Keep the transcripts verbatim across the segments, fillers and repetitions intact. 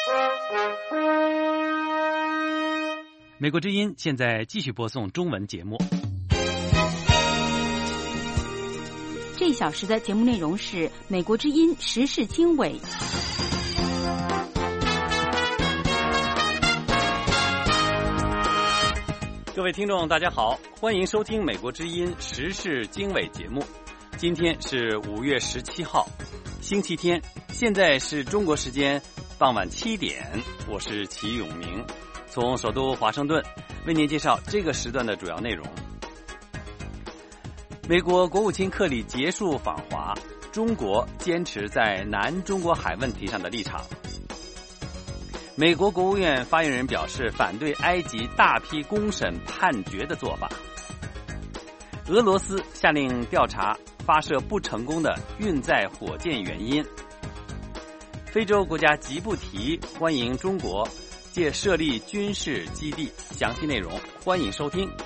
美国之音现在继续播送中文节目。 这一小时的节目内容是美国之音时事经纬。 各位听众大家好，欢迎收听美国之音时事经纬节目。今天是五月十七号，星期天，现在是中国时间傍晚七点，我是齐永明，从首都华盛顿为您介绍这个时段的主要内容。美国国务卿克里结束访华，中国坚持在南中国海问题上的立场。美国国务院发言人表示反对埃及大批公审判决的做法。俄罗斯下令调查发射不成功的运载火箭原因。非洲国家吉布提欢迎中国借设立军事基地，详细内容欢迎收听。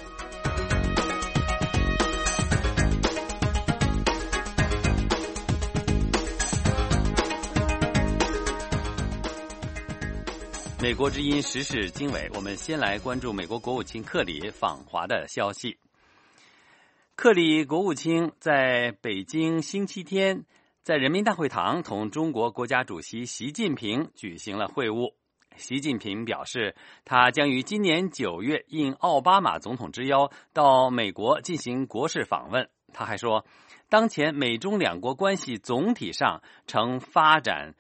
美国之音时事经纬，我们先来关注美国国务卿克里访华的消息。克里国务卿在北京星期天在人民大会堂同中国国家主席习近平举行了会晤。习近平表示，他将于今年九月应奥巴马总统之邀到美国进行国事访问。他还说，当前美中两国关系总体上呈发展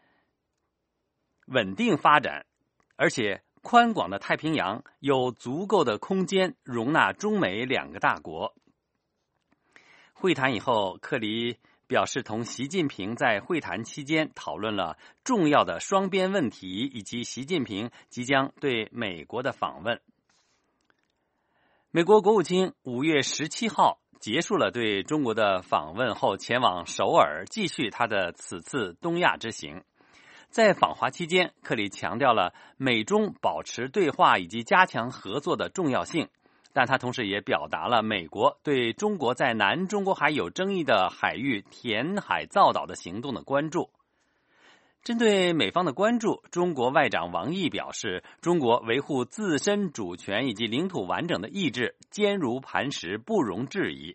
稳定发展，而且宽广的太平洋有足够的空间容纳中美两个大国。会谈以后，克里表示同习近平在会谈期间讨论了重要的双边问题以及习近平即将对美国的访问。美国国务卿五月十七号结束了对中国的访问后，前往首尔继续他的此次东亚之行。在访华期间，克里强调了美中保持对话以及加强合作的重要性，但他同时也表达了美国对中国在南中国海有争议的海域填海造岛的行动的关注。针对美方的关注，中国外长王毅表示，中国维护自身主权以及领土完整的意志坚如磐石，不容置疑。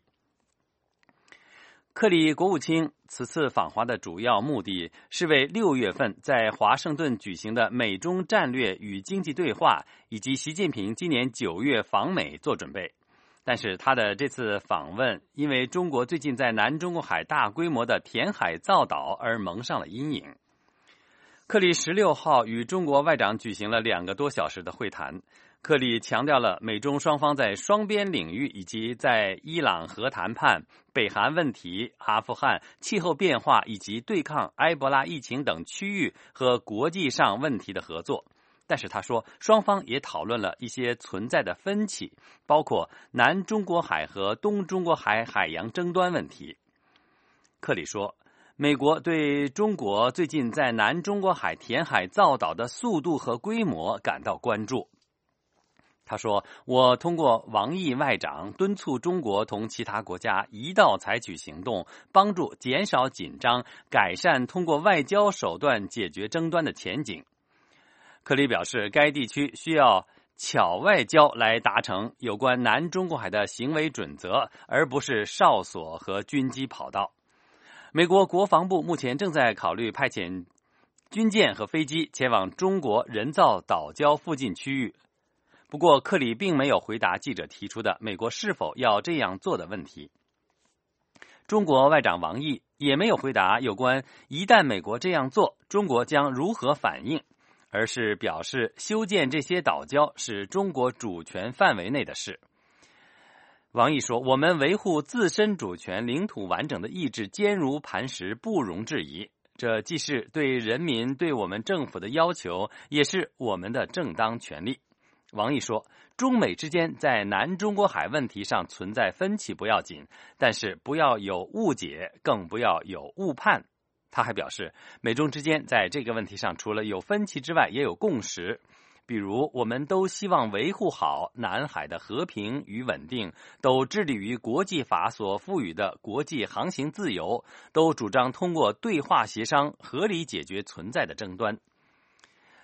克里国务卿此次访华的主要目的是为六月份在华盛顿举行的美中战略与经济对话以及习近平今年九月访美做准备。但是他的这次访问因为中国最近在南中国海大规模的填海造岛而蒙上了阴影。克里十六号与中国外长举行了两个多小时的会谈。克里强调了美中双方在双边领域以及在伊朗核谈判、北韩问题、阿富汗、气候变化以及对抗埃博拉疫情等区域和国际上问题的合作。但是他说，双方也讨论了一些存在的分歧，包括南中国海和东中国海海洋争端问题。克里说，美国对中国最近在南中国海填海造岛的速度和规模感到关注。他说，我通过王毅外长敦促中国同其他国家一道采取行动，帮助减少紧张，改善通过外交手段解决争端的前景。克里表示，该地区需要巧外交来达成有关南中国海的行为准则，而不是哨所和军机跑道。美国国防部目前正在考虑派遣军舰和飞机前往中国人造岛礁附近区域。不过，克里并没有回答记者提出的美国是否要这样做的问题。中国外长王毅也没有回答有关一旦美国这样做，中国将如何反应，而是表示修建这些岛礁是中国主权范围内的事。王毅说，我们维护自身主权、领土完整的意志坚如磐石，不容置疑。这既是对人民对我们政府的要求，也是我们的正当权利。王毅说，中美之间在南中国海问题上存在分歧不要紧，但是不要有误解，更不要有误判。他还表示，美中之间在这个问题上除了有分歧之外，也有共识。比如，我们都希望维护好南海的和平与稳定，都致力于国际法所赋予的国际航行自由，都主张通过对话协商合理解决存在的争端。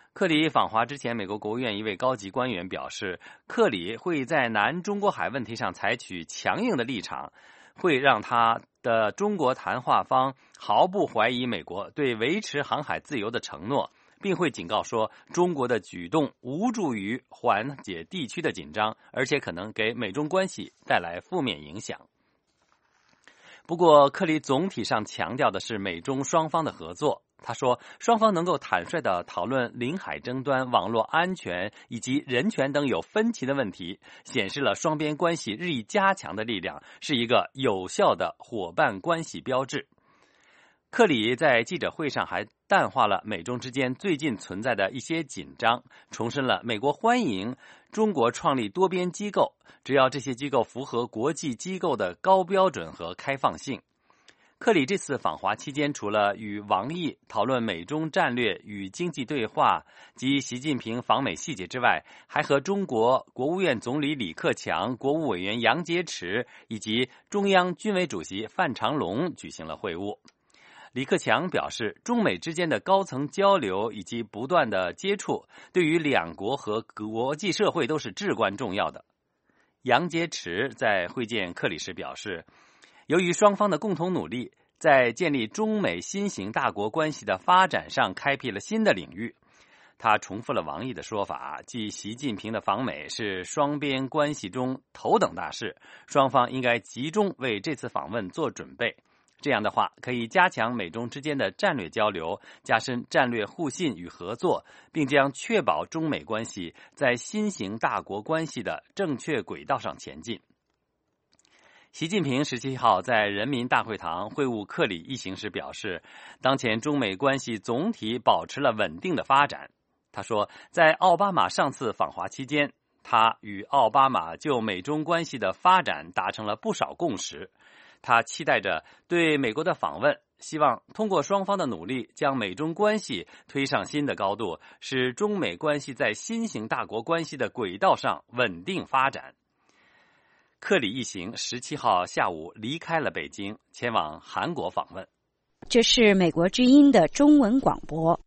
克里访华之前，美国国务院一位高级官员表示，克里会在南中国海问题上采取强硬的立场，会让他的中国谈话方毫不怀疑美国对维持航海自由的承诺，并会警告说，中国的举动无助于缓解地区的紧张，而且可能给美中关系带来负面影响。不过，克里总体上强调的是美中双方的合作。他说，双方能够坦率地讨论领海争端、网络安全以及人权等有分歧的问题，显示了双边关系日益加强的力量，是一个有效的伙伴关系标志。克里在记者会上还淡化了美中之间最近存在的一些紧张，重申了美国欢迎中国创立多边机构，只要这些机构符合国际机构的高标准和开放性。克里这次访华期间，除了与王毅讨论美中战略与经济对话及习近平访美细节之外，还和中国国务院总理李克强、国务委员杨洁篪以及中央军委主席范长龙举行了会晤。李克强表示，中美之间的高层交流以及不断的接触，对于两国和国际社会都是至关重要的。杨洁篪在会见克里时表示，由于双方的共同努力，在建立中美新型大国关系的发展上开辟了新的领域。他重复了王毅的说法，即习近平的访美是双边关系中头等大事，双方应该集中为这次访问做准备。这样的话，可以加强美中之间的战略交流，加深战略互信与合作，并将确保中美关系在新型大国关系的正确轨道上前进。习近平十七号在人民大会堂会晤克里一行时表示，当前中美关系总体保持了稳定的发展。他说，在奥巴马上次访华期间，他与奥巴马就美中关系的发展达成了不少共识。他期待着对美国的访问，希望通过双方的努力，将美中关系推上新的高度，使中美关系在新型大国关系的轨道上稳定发展。克里一行十七号下午离开了北京，前往韩国访问。 这是美国之音的中文广播。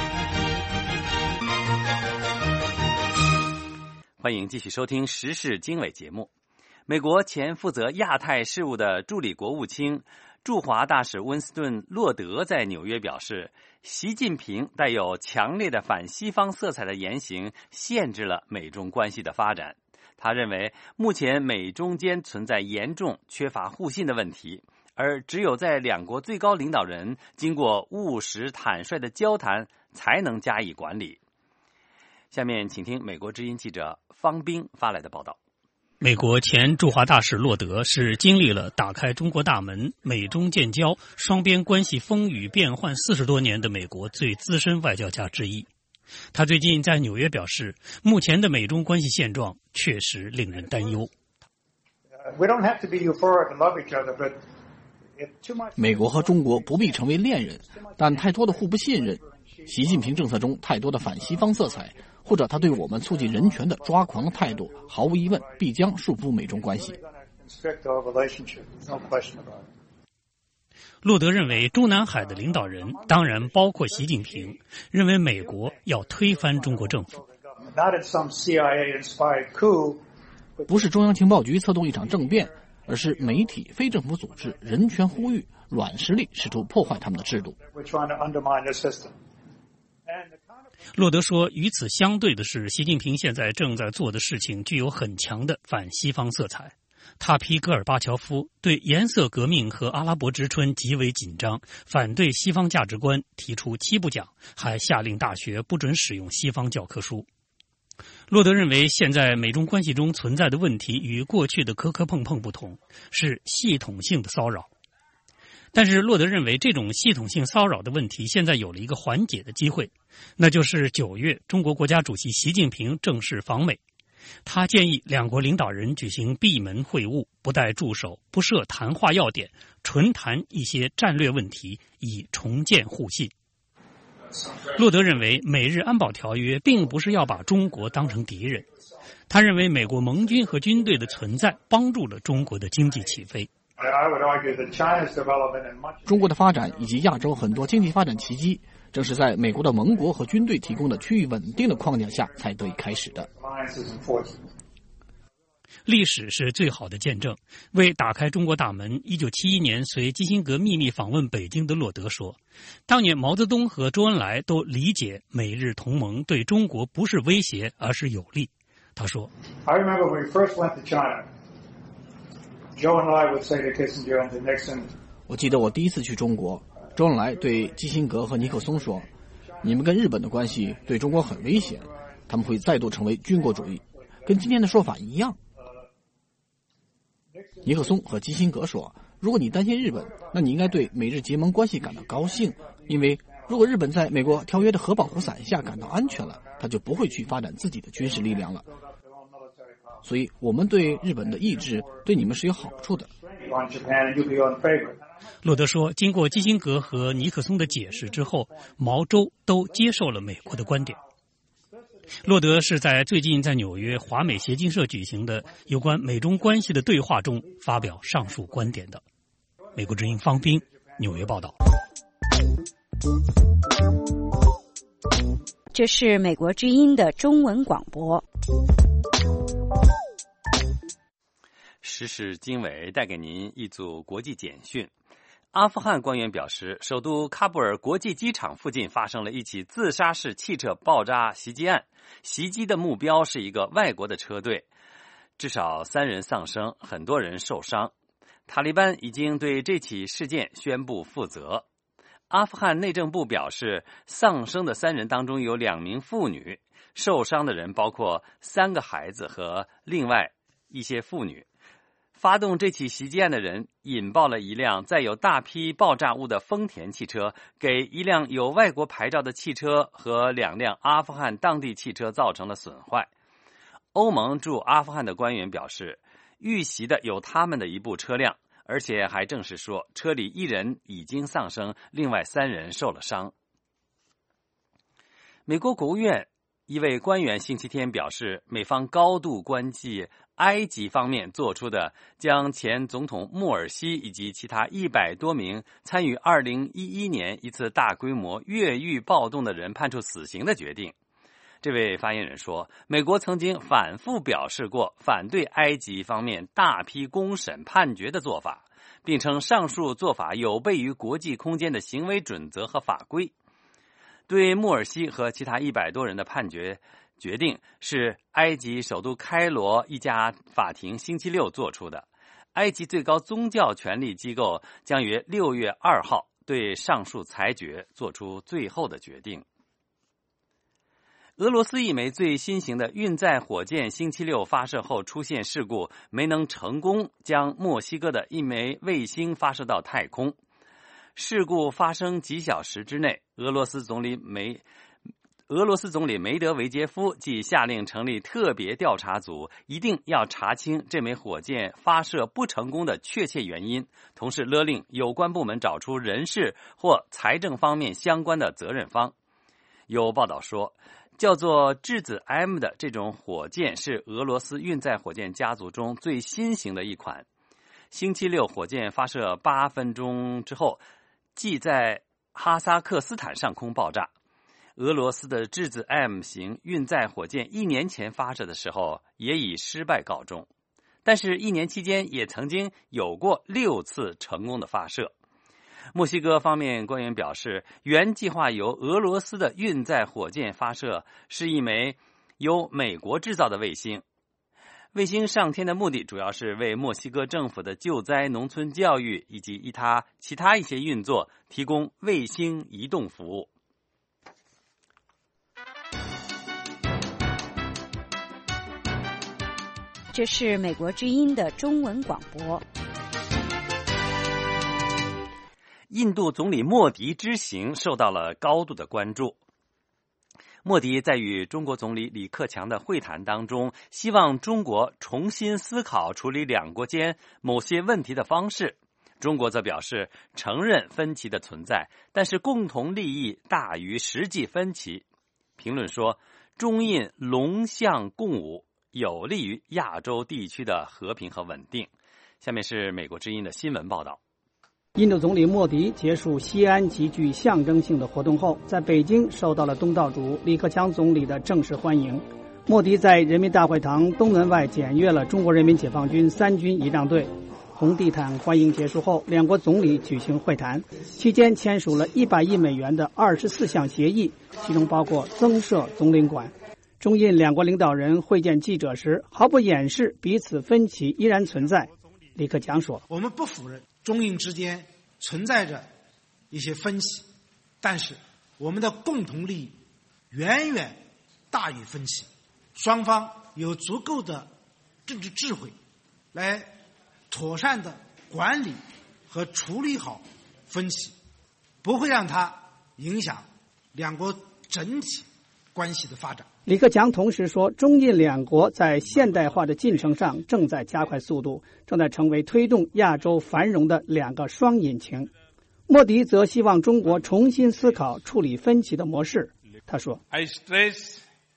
欢迎继续收听时事经纬节目。美国前负责亚太事务的助理国务卿驻华大使温斯顿·洛德在纽约表示，习近平带有强烈的反西方色彩的言行限制了美中关系的发展。他认为，目前美中间存在严重缺乏互信的问题，而只有在两国最高领导人经过务实坦率的交谈，才能加以管理。下面请听美国之音记者方冰发来的报道。 美国前驻华大使洛德是经历了打开中国大门、美中建交、双边关系风雨变幻四十多年的美国最资深外交家之一。他最近在纽约表示，目前的美中关系现状确实令人担忧。 美国和中国不必成为恋人，但太多的互不信任，习近平政策中太多的反西方色彩，或者他对我们促进人权的抓狂态度，毫无疑问必将束缚美中关系。 洛德认为，中南海的领导人，当然包括习近平，认为美国要推翻中国政府。 不是中央情报局策动一场政变，而是媒体、非政府组织、人权呼吁、软实力试图破坏他们的制度。 洛德说，与此相对的是，习近平现在正在做的事情具有很强的反西方色彩。他批戈尔巴乔夫，对颜色革命和阿拉伯之春极为紧张，反对西方价值观，提出七不讲，还下令大学不准使用西方教科书。洛德认为，现在美中关系中存在的问题与过去的磕磕碰碰不同，是系统性的骚扰。但是洛德认为，这种系统性骚扰的问题现在有了一个缓解的机会，那就是九月中国国家主席习近平正式访美。他建议两国领导人举行闭门会晤，不带助手，不设谈话要点，纯谈一些战略问题，以重建互信。洛德认为，美日安保条约并不是要把中国当成敌人。他认为，美国盟军和军队的存在帮助了中国的经济起飞。 中国的发展以及亚洲很多经济发展奇迹，正是在美国的盟国和军队提供的区域稳定的框架下才得以开始的。 历史是最好的见证。为打开中国大门，一九七一年随基辛格秘密访问北京的洛德说，当年毛泽东和周恩来都理解美日同盟对中国不是威胁而是有利。他说 I remember when we first went to China, Joe and I would say to Kissinger and to Nixon, 我记得我第一次去中国，周恩来对基辛格和尼克松说，你们跟日本的关系对中国很危险，他们会再度成为军国主义，跟今天的说法一样。尼克松和基辛格说，如果你担心日本，那你应该对美日结盟关系感到高兴，因为如果日本在美国条约的核保护伞下感到安全了，他就不会去发展自己的军事力量了。所以我们对日本的抑制对你们是有好处的。 洛德说，经过基辛格和尼克松的解释之后，毛周都接受了美国的观点。洛德是在最近在纽约华美协进社举行的有关美中关系的对话中发表上述观点的。美国之音方斌纽约报道。 这是美国之音的中文广播。 时事经纬带给您一组国际简讯。阿富汗官员表示，首都喀布尔国际机场附近发生了一起自杀式汽车爆炸袭击案，袭击的目标是一个外国的车队，至少三人丧生，很多人受伤。塔利班已经对这起事件宣布负责。阿富汗内政部表示，丧生的三人当中有两名妇女，受伤的人包括三个孩子和另外一些妇女。发动这起袭击案的人引爆了一辆载有大批爆炸物的丰田汽车，给一辆有外国牌照的汽车和两辆阿富汗当地汽车造成了损坏。欧盟驻阿富汗的官员表示，遇袭的有他们的一部车辆，而且还证实说车里一人已经丧生，另外三人受了伤。美国国务院一位官员星期天表示，美方高度关切埃及方面做出的将前总统穆尔西以及其他一百多名参与二零一一年一次大规模越狱暴动的人判处死刑的决定。这位发言人说，美国曾经反复表示过反对埃及方面大批公审判决的做法，并称上述做法有悖于国际空间的行为准则和法规。对穆尔西和其他一百多人的判决决定是埃及首都开罗一家法庭星期六做出的。埃及最高宗教权力机构将于六月二号对上述裁决做出最后的决定。俄罗斯一枚最新型的运载火箭星期六发射后出现事故，没能成功将墨西哥的一枚卫星发射到太空。事故发生几小时之内，俄罗斯总理梅俄罗斯总理梅德韦杰夫即下令成立特别调查组，一定要查清这枚火箭发射不成功的确切原因，同时勒令有关部门找出人事或财政方面相关的责任方。有报道说，叫做质子 M 的这种火箭是俄罗斯运载火箭家族中最新型的一款。星期六火箭发射八分钟之后，即在哈萨克斯坦上空爆炸。俄罗斯的质子 M 型运载火箭一年前发射的时候也以失败告终，但是一年期间也曾经有过六次成功的发射。墨西哥方面官员表示，原计划由俄罗斯的运载火箭发射是一枚由美国制造的卫星。卫星上天的目的主要是为墨西哥政府的救灾、农村教育以及一他其他一些运作提供卫星移动服务。 这是美国之音的中文广播。 印度总理莫迪之行受到了高度的关注。莫迪在与中国总理李克强的会谈当中，希望中国重新思考处理两国间某些问题的方式。中国则表示承认分歧的存在，但是共同利益大于实际分歧。评论说，中印龙象共舞，有利于亚洲地区的和平和稳定。 下面是美国之音的新闻报道。 印度总理莫迪结束西安极具象征性的活动后，在北京受到了东道主李克强总理的正式欢迎。莫迪在人民大会堂东门外检阅了中国人民解放军三军仪仗队。红地毯欢迎结束后，两国总理举行会谈，期间签署了一百亿美元的二十四项协议，其中包括增设总领馆。中印两国领导人会见记者时，毫不掩饰彼此分歧依然存在。李克强说：“ 我们不否认中印之间存在着一些分歧，但是我们的共同利益远远大于分歧，双方有足够的政治智慧来妥善的管理和处理好分歧，不会让它影响两国整体关系的发展。” 李克强同时说，中印两国在现代化的进程上正在加快速度，正在成为推动亚洲繁荣的两个双引擎。莫迪则希望中国重新思考处理分歧的模式。他说 I stress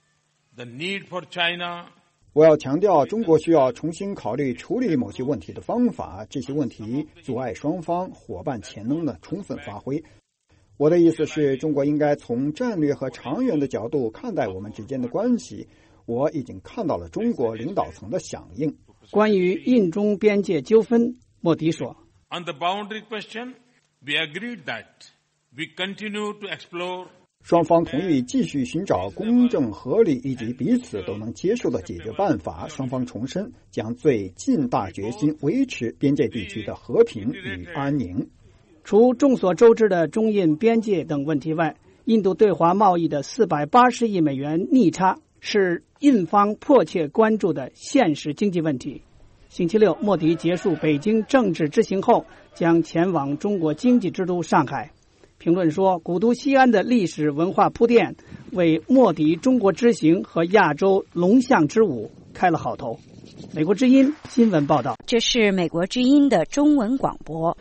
the need for China 我要强调，中国需要重新考虑处理某些问题的方法，这些问题阻碍双方伙伴潜能的充分发挥。我的意思是，中国应该从战略和长远的角度看待我们之间的关系。我已经看到了中国领导层的响应。 关于印中边界纠纷，莫迪说 On the boundary question, we agreed that we continue to explore 双方同意继续寻找公正合理以及彼此都能接受的解决办法。双方重申将最尽大决心维持边界地区的和平与安宁。 除众所周知的中印边界等问题外，印度对华贸易的四百八十亿美元逆差是印方迫切关注的现实经济问题。星期六，莫迪结束北京政治之行后，将前往中国经济之都上海。评论说，古都西安的历史文化铺垫为莫迪中国之行和亚洲龙象之舞开了好头。美国之音新闻报道。 这是美国之音的中文广播。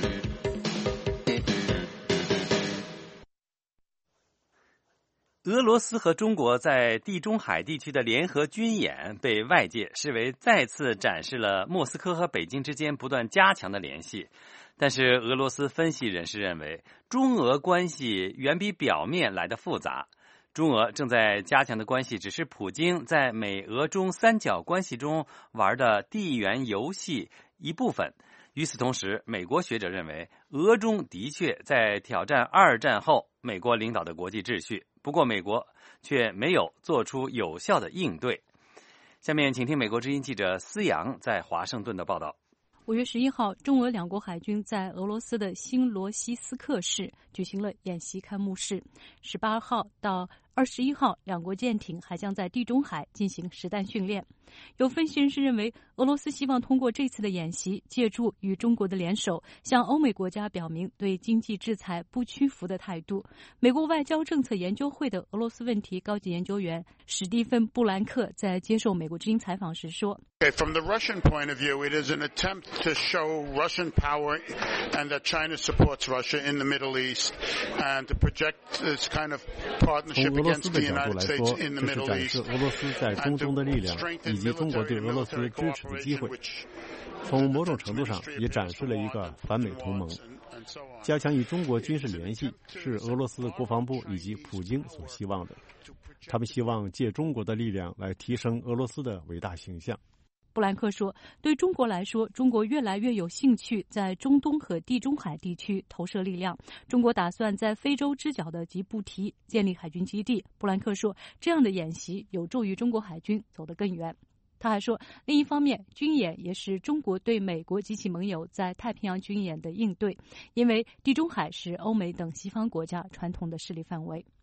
俄罗斯和中国在地中海地区的联合军演被外界视为再次展示了莫斯科和北京之间不断加强的联系。但是俄罗斯分析人士认为，中俄关系远比表面来得复杂。中俄正在加强的关系只是普京在美俄中三角关系中玩的地缘游戏一部分。与此同时，美国学者认为，俄中的确在挑战二战后美国领导的国际秩序，不过美国却没有做出有效的应对。下面请听美国之音记者思阳在华盛顿的报道。 五月十一号，中俄两国海军在俄罗斯的新罗西斯克市举行了演习开幕式。十八号到二十一号，两国舰艇还将在地中海进行实弹训练。有分析人士认为，俄罗斯希望通过这次的演习，借助与中国的联手，向欧美国家表明对经济制裁不屈服的态度。美国外交政策研究会的俄罗斯问题高级研究员史蒂芬·布兰克在接受美国之音采访时说 Okay, from the Russian point of view, it is an attempt to show Russian power and that China supports Russia in the Middle East and to project this kind of partnership against the United States in the Middle East. 俄罗斯在中东的力量以及中国对俄罗斯支持的机会。从某种程度上也展示了一个反美同盟。加强与中国军事联系是俄罗斯国防部以及普京所希望的。他们希望借中国的力量来提升俄罗斯的伟大形象。 布兰克说，对中国来说，中国越来越有兴趣在中东和地中海地区投射力量。中国打算在非洲之角的吉布提建立海军基地。布兰克说，这样的演习有助于中国海军走得更远。他还说，另一方面，军演也是中国对美国及其盟友在太平洋军演的应对，因为地中海是欧美等西方国家传统的势力范围。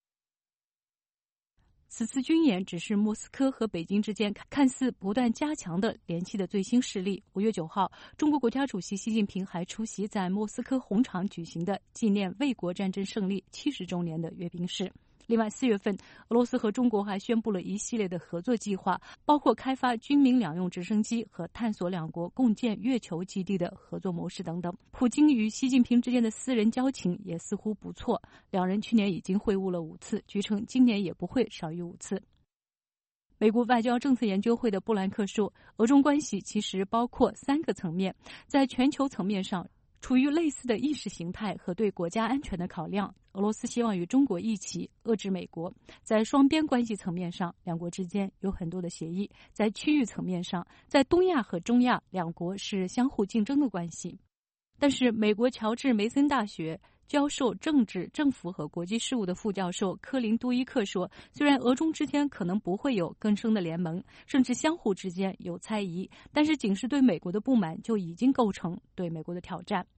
此次军演只是莫斯科和北京之间看似不断加强的联系的最新事例。五月九号，中国国家主席习近平还出席在莫斯科红场举行的纪念卫国战争胜利七十周年的阅兵式。另外，四月份，俄罗斯和中国还宣布了一系列的合作计划，包括开发军民两用直升机和探索两国共建月球基地的合作模式等等。普京与习近平之间的私人交情也似乎不错，两人去年已经会晤了五次，据称今年也不会少于五次。 美国外交政策研究会的布兰克说，俄中关系其实包括三个层面，在全球层面上处于类似的意识形态和对国家安全的考量。俄罗斯希望与中国一起遏制美国。在双边关系层面上，两国之间有很多的协议；在区域层面上，在东亚和中亚，两国是相互竞争的关系。但是，美国乔治梅森大学教授政治、政府和国际事务的副教授科林杜伊克说，虽然俄中之间可能不会有更深的联盟，甚至相互之间有猜疑，但是仅是对美国的不满就已经构成对美国的挑战。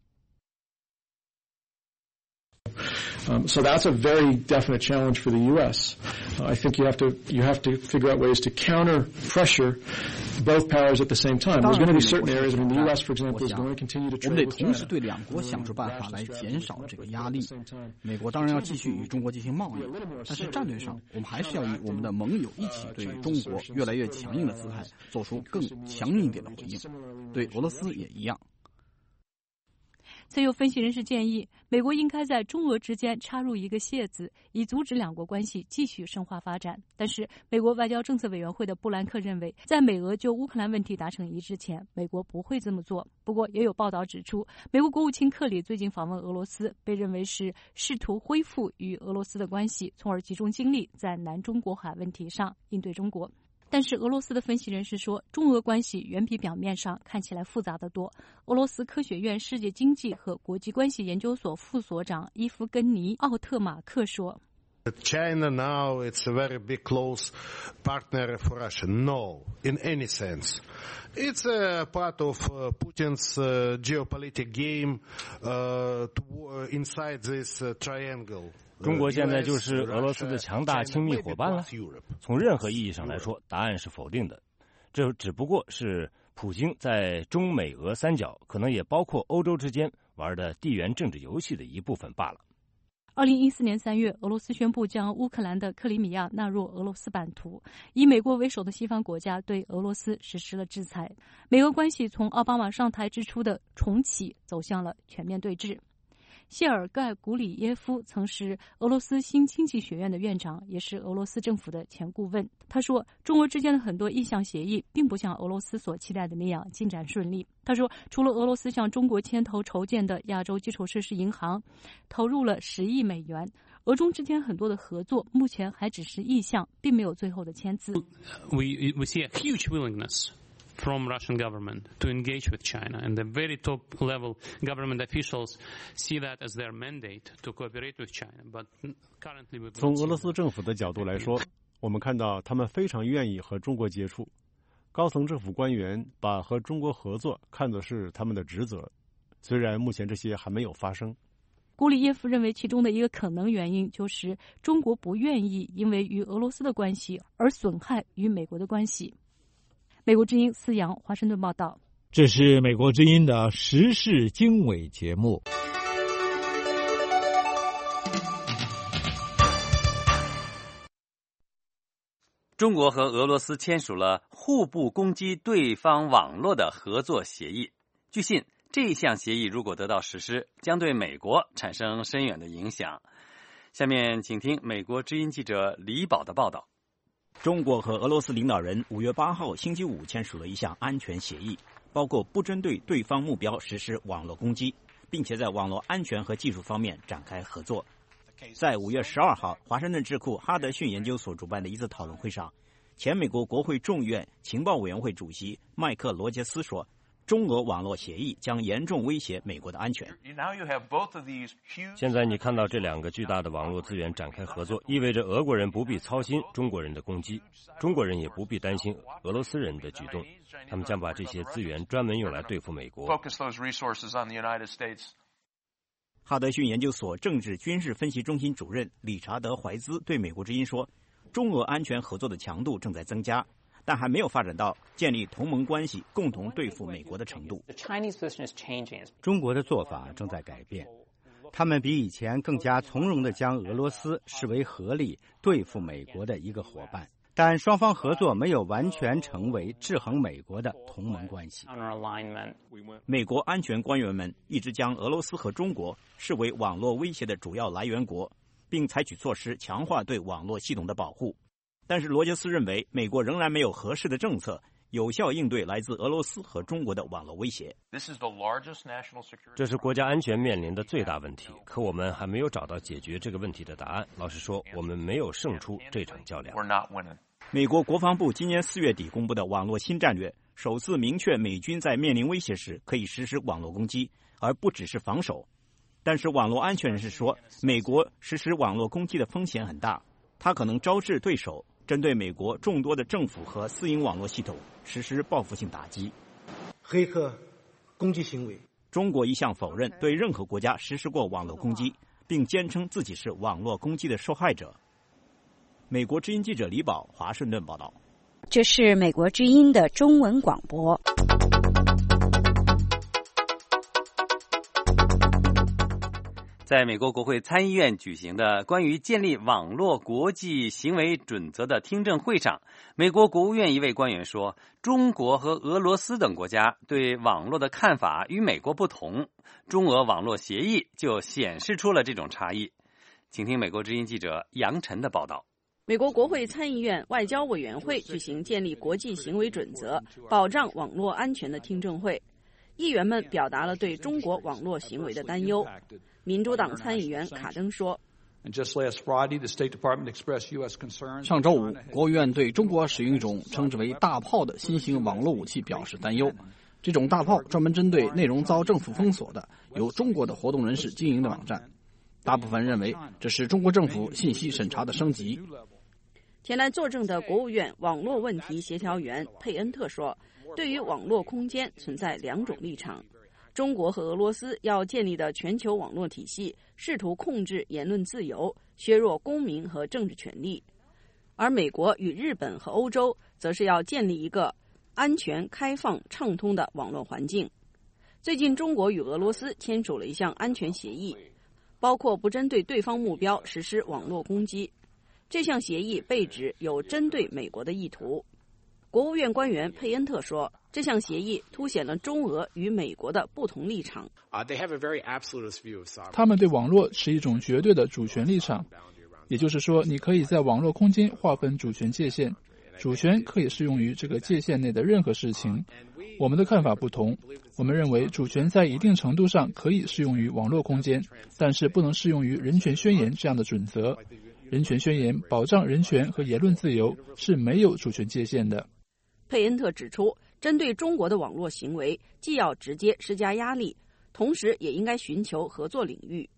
Um, so that's a very definite challenge for the U S. Uh, I think you have to you have to figure out ways to counter pressure both powers at the same time. There's going to be certain areas. I mean, the U S, for example, is going to continue to trade with China. 我们得同时对两国想出办法来减少这个压力。美国当然要继续与中国进行贸易，但是战略上，我们还是要以我们的盟友一起对中国越来越强硬的姿态做出更强硬一点的回应。对俄罗斯也一样。 曾有分析人士建议，美国应该在中俄之间插入一个楔子，以阻止两国关系继续深化发展。但是，美国外交政策委员会的布兰克认为，在美俄就乌克兰问题达成一致前，美国不会这么做。不过，也有报道指出，美国国务卿克里最近访问俄罗斯，被认为是试图恢复与俄罗斯的关系，从而集中精力在南中国海问题上应对中国。但是俄罗斯的分析人士说，中俄关系远比表面上看起来复杂得多。俄罗斯科学院世界经济和国际关系研究所副所长伊夫根尼·奥特马克说， China now it's a very big close partner for Russia. No, in any sense. It's a part of uh, Putin's uh, geopolitical game uh, to, uh, inside this uh, triangle. 中国现在就是俄罗斯的强大亲密伙伴了。从任何意义上来说，答案是否定的。这只不过是普京在中美俄三角，可能也包括欧洲之间玩的地缘政治游戏的一部分罢了。 二零一四年三月，俄罗斯宣布将乌克兰的克里米亚纳入俄罗斯版图，以美国为首的西方国家对俄罗斯实施了制裁。美俄关系从奥巴马上台之初的重启走向了全面对峙。谢尔盖·古里耶夫曾是俄罗斯新经济学院的院长，也是俄罗斯政府的前顾问。他说，中俄之间的很多意向协议并不像俄罗斯所期待的那样进展顺利。他说，除了俄罗斯向中国牵头筹建的亚洲基础设施银行投入了十亿美元，俄中之间很多的合作目前还只是意向，并没有最后的签字。 We, we see a huge willingness.From Russian government to engage with China, and the very top level government officials see that as their mandate to cooperate with China. But currently, we 从俄罗斯政府的角度来说，我们看到他们非常愿意和中国接触。高层政府官员把和中国合作看作是他们的职责，虽然目前这些还没有发生。 古里耶夫认为，其中的一个可能原因就是中国不愿意因为与俄罗斯的关系而损害与美国的关系。美国之音思阳华盛顿报道。 这是美国之音的时事经纬节目。 中国和俄罗斯签署了互不攻击对方网络的合作协议。据信，这项协议如果得到实施，将对美国产生深远的影响。下面请听美国之音记者李宝的报道。 中国和俄罗斯领导人五月八号星期五签署了一项安全协议，包括不针对对方目标实施网络攻击，并且在网络安全和技术方面展开合作。在五月十二号，华盛顿智库哈德逊研究所主办的一次讨论会上，前美国国会众院情报委员会主席麦克罗杰斯说，中俄网络协议将严重威胁美国的安全。 现在你看到这两个巨大的网络资源展开合作，意味着俄国人不必操心中国人的攻击，中国人也不必担心俄罗斯人的举动，他们将把这些资源专门用来对付美国。 哈德逊研究所政治军事分析中心主任理查德·怀兹对美国之音说，中俄安全合作的强度正在增加，但还没有发展到建立同盟关系、共同对付美国的程度。 中国的做法正在改变，他们比以前更加从容地将俄罗斯视为合理对付美国的一个伙伴，但双方合作没有完全成为制衡美国的同盟关系。 美国安全官员们一直将俄罗斯和中国视为网络威胁的主要来源国，并采取措施强化对网络系统的保护。 但是罗杰斯认为，美国仍然没有合适的政策有效应对来自俄罗斯和中国的网络威胁。 这是国家安全面临的最大问题，可我们还没有找到解决这个问题的答案。老实说，我们没有胜出这场较量。 美国国防部今年四月底公布的网络新战略，首次明确美军在面临威胁时可以实施网络攻击，而不只是防守。但是网络安全人士说，美国实施网络攻击的风险很大，它可能招致对手针对美国众多的政府和私营网络系统实施报复性打击。 黑客攻击行为， 中国一向否认对任何国家实施过网络攻击，并坚称自己是网络攻击的受害者。美国之音记者李宝，华盛顿报道。 这是美国之音的中文广播。 在美国国会参议院举行的关于建立网络国际行为准则的听证会上，美国国务院一位官员说，中国和俄罗斯等国家对网络的看法与美国不同，中俄网络协议就显示出了这种差异。请听美国之音记者杨晨的报道。 美国国会参议院外交委员会举行建立国际行为准则、保障网络安全的听证会，议员们表达了对中国网络行为的担忧。民主党参议员卡登说， 上周五，国务院对中国使用一种称之为大炮的新型网络武器表示担忧。这种大炮专门针对内容遭政府封锁的由中国的活动人士经营的网站。大部分认为这是中国政府信息审查的升级。 前来作证的国务院网络问题协调员佩恩特说，对于网络空间存在两种立场。中国和俄罗斯要建立的全球网络体系试图控制言论自由，削弱公民和政治权利，而美国与日本和欧洲则是要建立一个安全、开放、畅通的网络环境。最近，中国与俄罗斯签署了一项安全协议，包括不针对对方目标实施网络攻击。这项协议被指有针对美国的意图。国务院官员佩恩特说，这项协议凸显了中俄与美国的不同立场。 他们对网络持一种绝对的主权立场，也就是说，你可以在网络空间划分主权界限，主权可以适用于这个界限内的任何事情。我们的看法不同，我们认为主权在一定程度上可以适用于网络空间，但是不能适用于人权宣言这样的准则。人权宣言保障人权和言论自由是没有主权界限的。 佩恩特指出，针对中国的网络行为，既要直接施加压力，同时也应该寻求合作领域。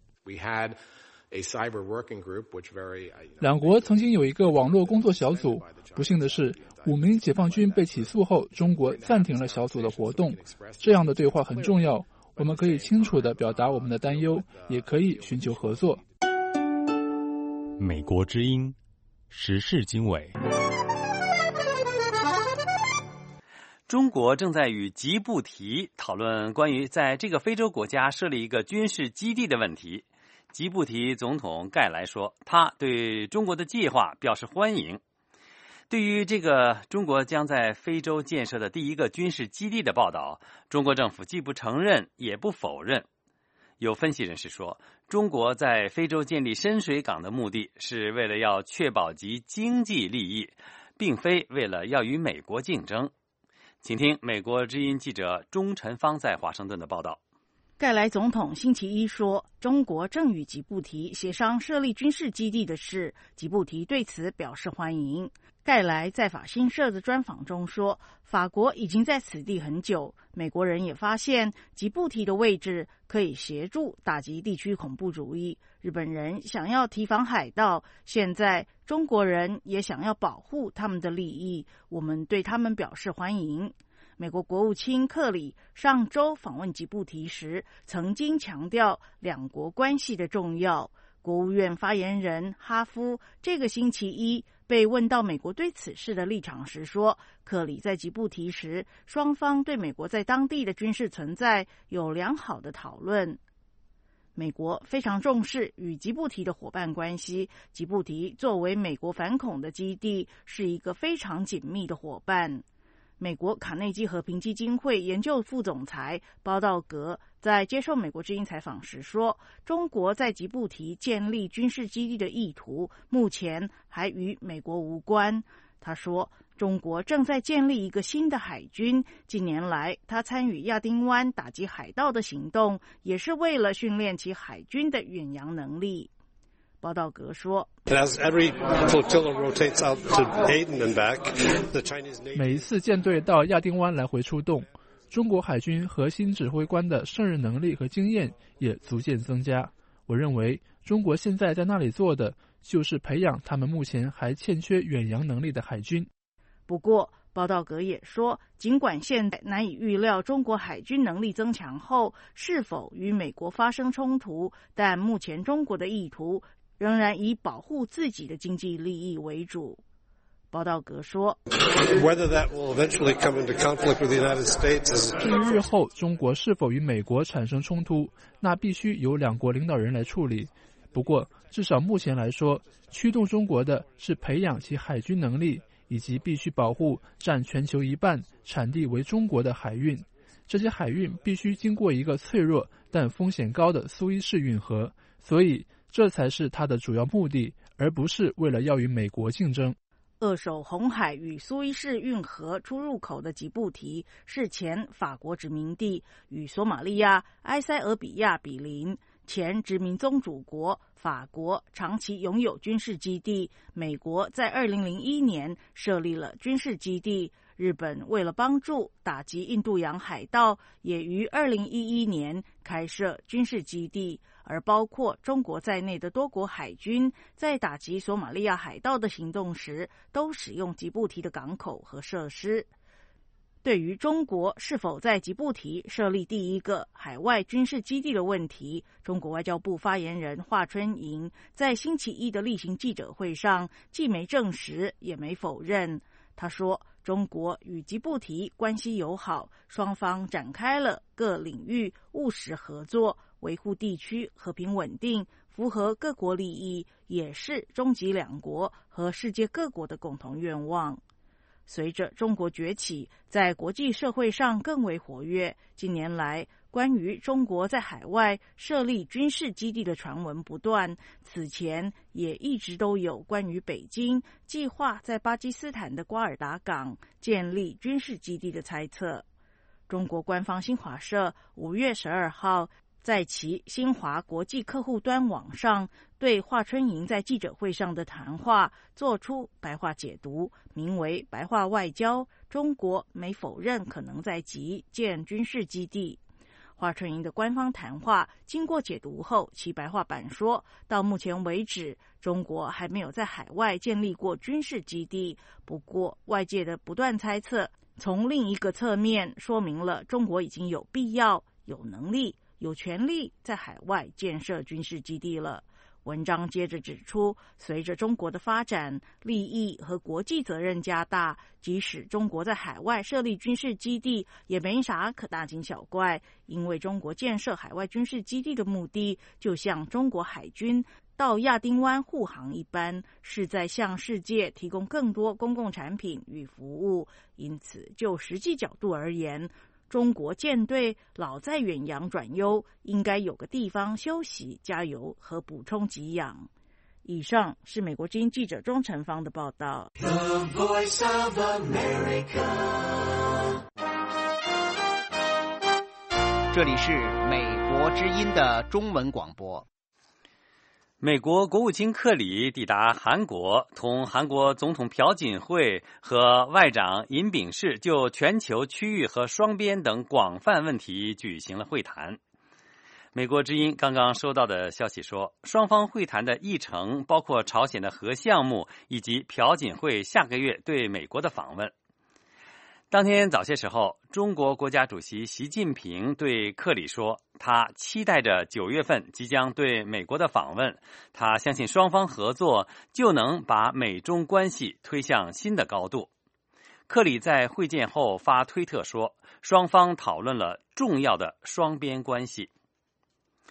两国曾经有一个网络工作小组，不幸的是，五名解放军被起诉后，中国暂停了小组的活动。这样的对话很重要，我们可以清楚地表达我们的担忧，也可以寻求合作。 美国之音，时事经纬。 中国正在与吉布提讨论关于在这个非洲国家设立一个军事基地的问题。吉布提总统盖莱说，他对中国的计划表示欢迎。对于这个中国将在非洲建设的第一个军事基地的报道，中国政府既不承认也不否认。有分析人士说，中国在非洲建立深水港的目的是为了要确保其经济利益，并非为了要与美国竞争。请听美国之音记者钟晨芳在华盛顿的报道。 盖莱总统星期一说，中国正与吉布提协商设立军事基地的事，吉布提对此表示欢迎。盖莱在法新社的专访中说，法国已经在此地很久，美国人也发现吉布提的位置可以协助打击地区恐怖主义。日本人想要提防海盗，现在中国人也想要保护他们的利益，我们对他们表示欢迎。美国国务卿克里上周访问吉布提时，曾经强调两国关系的重要。国务院发言人哈夫这个星期一被问到美国对此事的立场时说，克里在吉布提时，双方对美国在当地的军事存在有良好的讨论。美国非常重视与吉布提的伙伴关系，吉布提作为美国反恐的基地，是一个非常紧密的伙伴。 美国卡内基和平基金会研究副总裁包道格在接受美国之音采访时说，中国在吉布提建立军事基地的意图目前还与美国无关。他说，中国正在建立一个新的海军，近年来他参与亚丁湾打击海盗的行动，也是为了训练其海军的远洋能力。包道格说， 每一次舰队到亚丁湾来回出动，中国海军核心指挥官的胜任能力和经验也逐渐增加。我认为中国现在在那里做的就是培养他们目前还欠缺远洋能力的海军。 不过包道格也说，尽管现在难以预料中国海军能力增强后是否与美国发生冲突，但目前中国的意图仍然以保护自己的经济利益为主。包道格说， 至于日后中国是否与美国产生冲突，那必须由两国领导人来处理。不过至少目前来说，驱动中国的是培养其海军能力，以及必须保护占全球一半产地为中国的海运。这些海运必须经过一个脆弱但风险高的苏伊士运河，所以这才是它的主要目的，而不是为了要与美国竞争。 扼守红海与苏伊士运河出入口的吉布提是前法国殖民地，与索马利亚、埃塞俄比亚比邻。前殖民宗主国法国长期拥有军事基地，美国在二零零一年设立了军事基地，日本为了帮助打击印度洋海盗，也于二零一一年开设军事基地，而包括中国在内的多国海军在打击索马利亚海盗的行动时，都使用吉布提的港口和设施。对于中国是否在吉布提设立第一个海外军事基地的问题，中国外交部发言人华春莹在星期一的例行记者会上既没证实也没否认。他说，中国与吉布提关系友好，双方展开了各领域务实合作，维护地区和平稳定，符合各国利益，也是中吉两国和世界各国的共同愿望。随着中国崛起，在国际社会上更为活跃，近年来关于中国在海外设立军事基地的传闻不断，此前也一直都有关于北京计划在巴基斯坦的瓜尔达港建立军事基地的猜测。中国官方新华社五月十二号在其新华国际客户端网上对华春莹在记者会上的谈话做出白话解读，名为白话外交，中国没否认可能在吉建军事基地。华春莹的官方谈话经过解读后，其白话版说，到目前为止中国还没有在海外建立过军事基地，不过外界的不断猜测从另一个侧面说明了中国已经有必要、有能力、有权利在海外建设军事基地了。文章接着指出，随着中国的发展，利益和国际责任加大，即使中国在海外设立军事基地也没啥可大惊小怪，因为中国建设海外军事基地的目的，就像中国海军到亚丁湾护航一般，是在向世界提供更多公共产品与服务。因此，就实际角度而言，中国舰队老在远洋转悠，应该有个地方休息、加油和补充给养。以上是美国之音记者钟成芳的报道。The Voice of America， 这里是美国之音的中文广播。 美国国务卿克里抵达韩国，同韩国总统朴槿惠和外长尹炳世就全球、区域和双边等广泛问题举行了会谈。美国之音刚刚收到的消息说，双方会谈的议程包括朝鲜的核项目以及朴槿惠下个月对美国的访问。当天早些时候，中国国家主席习近平对克里说，他期待着九月份即将对美国的访问，他相信双方合作就能把美中关系推向新的高度。克里在会见后发推特说，双方讨论了重要的双边关系。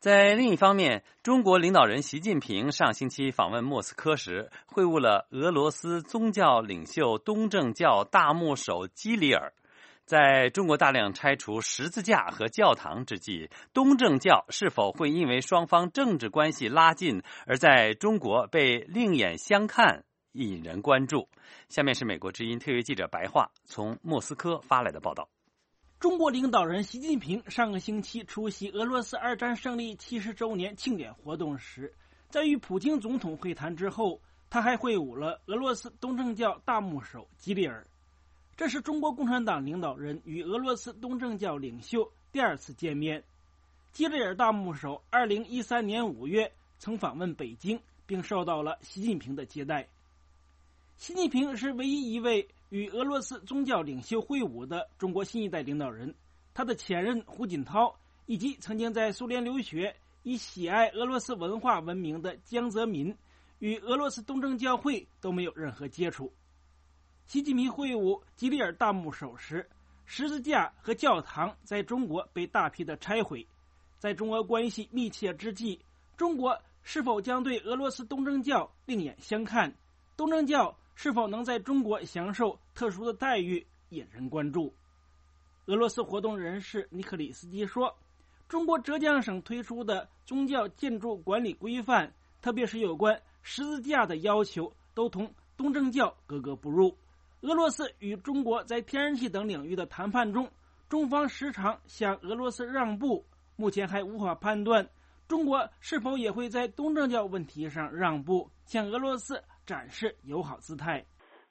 在另一方面，中国领导人习近平上星期访问莫斯科时，会晤了俄罗斯宗教领袖东正教大牧首基里尔。在中国大量拆除十字架和教堂之际，东正教是否会因为双方政治关系拉近而在中国被另眼相看，引人关注。下面是美国之音特约记者白桦从莫斯科发来的报道。 中国领导人习近平上个星期出席俄罗斯二战胜利七十周年庆典活动时，在与普京总统会谈之后，他还会晤了俄罗斯东正教大牧首基里尔。这是中国共产党领导人与俄罗斯东正教领袖第二次见面。基里尔大牧首二零一三年五月曾访问北京，并受到了习近平的接待。习近平是唯一一位与俄罗斯宗教领袖会晤的中国新一代领导人，他的前任胡锦涛以及曾经在苏联留学、以喜爱俄罗斯文化闻名的江泽民，与俄罗斯东正教会都没有任何接触。习近平会晤基里尔大牧首时，十字架和教堂在中国被大批的拆毁。在中俄关系密切之际，中国是否将对俄罗斯东正教另眼相看？东正教是否能在中国享受特殊的待遇，引人关注。俄罗斯活动人士尼克里斯基说，中国浙江省推出的宗教建筑管理规范，特别是有关十字架的要求，都同东正教格格不入。俄罗斯与中国在天然气等领域的谈判中，中方时常向俄罗斯让步，目前还无法判断中国是否也会在东正教问题上让步，向俄罗斯展示友好姿态。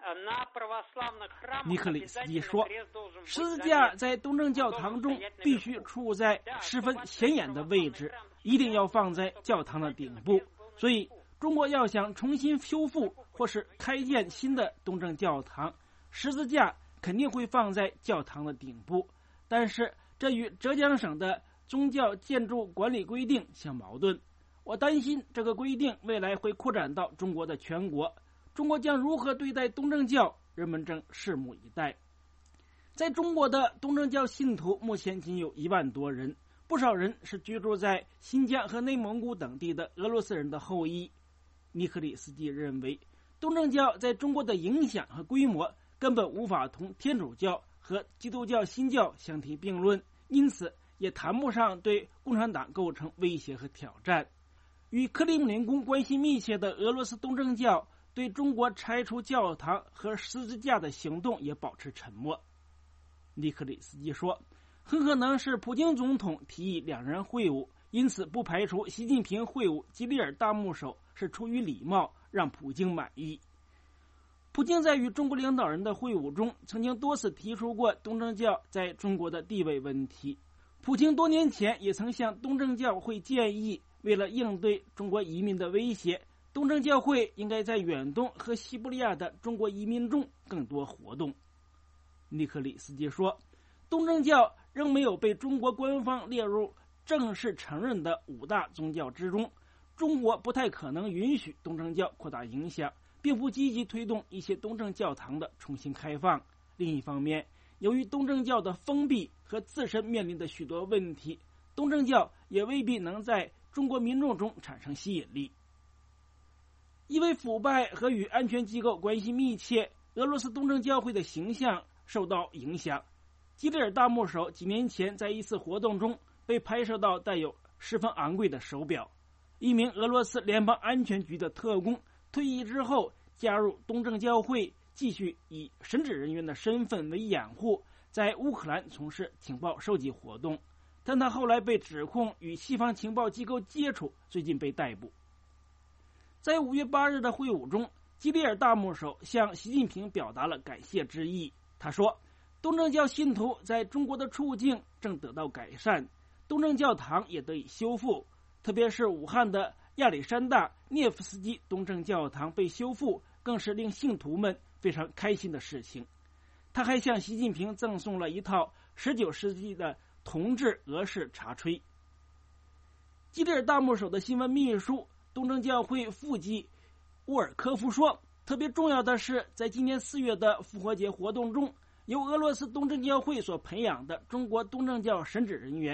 尼克里斯基说，十字架在东正教堂中必须处在十分显眼的位置，一定要放在教堂的顶部，所以中国要想重新修复或是开建新的东正教堂，十字架肯定会放在教堂的顶部，但是这与浙江省的宗教建筑管理规定相矛盾。我担心这个规定未来会扩展到中国的全国，中国将如何对待东正教，人们正拭目以待。在中国的东正教信徒目前仅有一万多人，不少人是居住在新疆和内蒙古等地的俄罗斯人的后裔。尼克里斯基认为，东正教在中国的影响和规模根本无法同天主教和基督教新教相提并论，因此也谈不上对共产党构成威胁和挑战。与克里姆林宫关系密切的俄罗斯东正教对中国拆除教堂和十字架的行动也保持沉默。尼克里斯基说，很可能是普京总统提议两人会晤，因此不排除习近平会晤基里尔大牧首是出于礼貌，让普京满意。普京在与中国领导人的会晤中曾经多次提出过东正教在中国的地位问题。普京多年前也曾向东正教会建议，为了应对中国移民的威胁，东正教会应该在远东和西伯利亚的中国移民中更多活动。尼克里斯基说，东正教仍没有被中国官方列入正式承认的五大宗教之中，中国不太可能允许东正教扩大影响，并不积极推动一些东正教堂的重新开放。另一方面，由于东正教的封闭和自身面临的许多问题，东正教也未必能在中国民众中产生吸引力。因为腐败和与安全机构关系密切，俄罗斯东正教会的形象受到影响。基里尔大牧首几年前在一次活动中被拍摄到带有十分昂贵的手表。一名俄罗斯联邦安全局的特工退役之后加入东正教会，继续以神职人员的身份为掩护，在乌克兰从事情报收集活动，但他后来被指控与西方情报机构接触，最近被逮捕。在五月八日的会晤中，基里尔大牧首向习近平表达了感谢之意。他说，东正教信徒在中国的处境正得到改善，东正教堂也得以修复，特别是武汉的亚历山大涅夫斯基东正教堂被修复，更是令信徒们非常开心的事情。他还向习近平赠送了一套十九世纪的铜制俄式茶炊。基里尔大牧首的新闻秘书东正教会副基乌尔科夫说，特别重要的是，在今年四月的复活节活动中，由俄罗斯东正教会所培养的中国东正教神职人员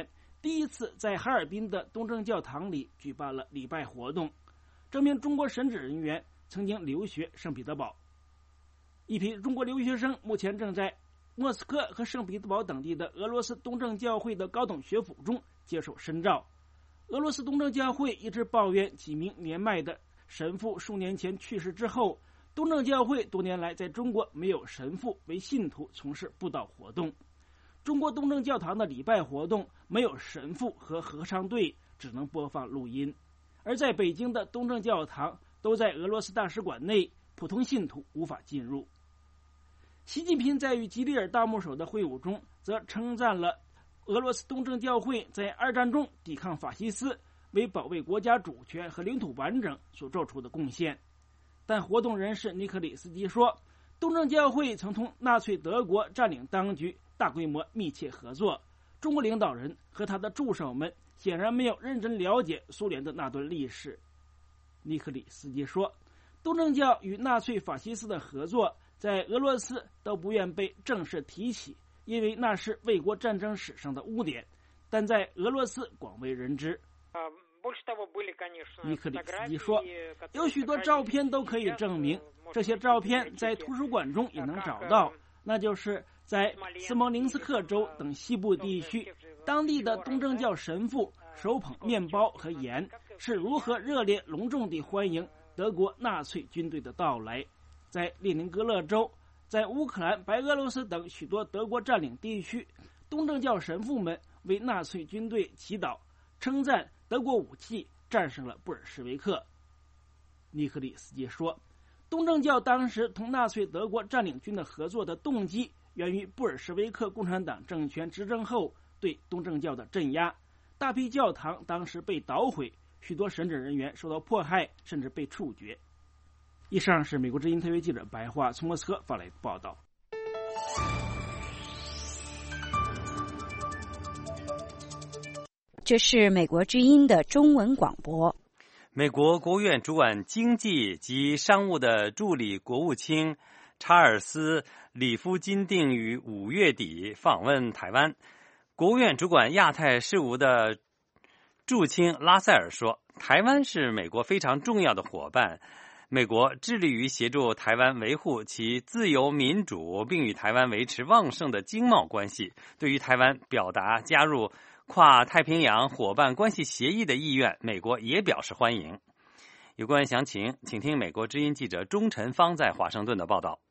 第一次在哈尔滨的东正教堂里举办了礼拜活动，证明中国神职人员曾经留学圣彼得堡。一批中国留学生目前正在莫斯科和圣彼得堡等地的俄罗斯东正教会的高等学府中接受深造。俄罗斯东正教会一直抱怨几名年迈的神父数年前去世之后，东正教会多年来在中国没有神父为信徒从事布道活动。中国东正教堂的礼拜活动没有神父和合唱队，只能播放录音。而在北京的东正教堂都在俄罗斯大使馆内，普通信徒无法进入。习近平在与吉利尔大牧首的会晤中，则称赞了俄罗斯东正教会在二战中抵抗法西斯，为保卫国家主权和领土完整所做出的贡献。但活动人士尼克里斯基说，东正教会曾同纳粹德国占领当局大规模密切合作，中国领导人和他的助手们显然没有认真了解苏联的那段历史。尼克里斯基说，东正教与纳粹法西斯的合作在俄罗斯都不愿被正式提起，因为那是卫国战争史上的污点，但在俄罗斯广为人知。尼克里斯基说，有许多照片都可以证明，这些照片在图书馆中也能找到，那就是在斯摩棱斯克州等西部地区，当地的东正教神父手捧面包和盐，是如何热烈隆重地欢迎德国纳粹军队的到来。在列宁格勒州，在乌克兰、白俄罗斯等许多德国占领地区，东正教神父们为纳粹军队祈祷，称赞德国武器战胜了布尔什维克。尼克里斯基说，东正教当时同纳粹德国占领军的合作的动机源于布尔什维克共产党政权执政后对东正教的镇压，大批教堂当时被捣毁，许多神职人员受到迫害，甚至被处决。以上是美国之音特约记者白桦从莫斯科发来的报道。 这是美国之音的中文广播。 美国国务院主管经济及商务的助理国务卿查尔斯·里夫金定于五月底访问台湾。国务院主管亚太事务的驻青拉塞尔说，台湾是美国非常重要的伙伴，美国致力于协助台湾维护其自由民主，并与台湾维持旺盛的经贸关系。对于台湾表达加入跨太平洋伙伴关系协议的意愿，美国也表示欢迎。有关详情，请听美国之音记者钟晨芳在华盛顿的报道。